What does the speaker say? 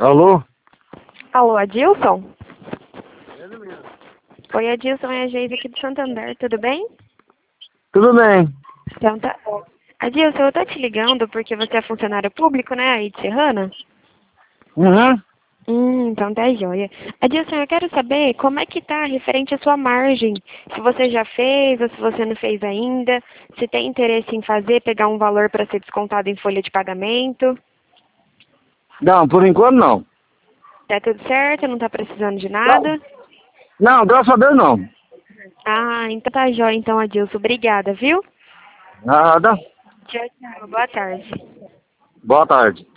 Alô? Alô, Adilson? Ele mesmo. Oi, Adilson, é a Geise aqui do Santander, tudo bem? Tudo bem. Então tá. Adilson, eu tô te ligando porque você é funcionário público, né, aí de Serrana? Uhum. Então tá joia. Adilson, eu quero saber como é que tá referente à sua margem. Se você já fez ou se você não fez ainda. Se tem interesse em fazer, pegar um valor para ser descontado em folha de pagamento. Não, por enquanto não. Tá tudo certo? Não tá precisando de Não, nada? não, graças a Deus não. Ah, então tá joia então, Adilson. Obrigada, viu? Nada. Tchau, tchau. Boa tarde. Boa tarde.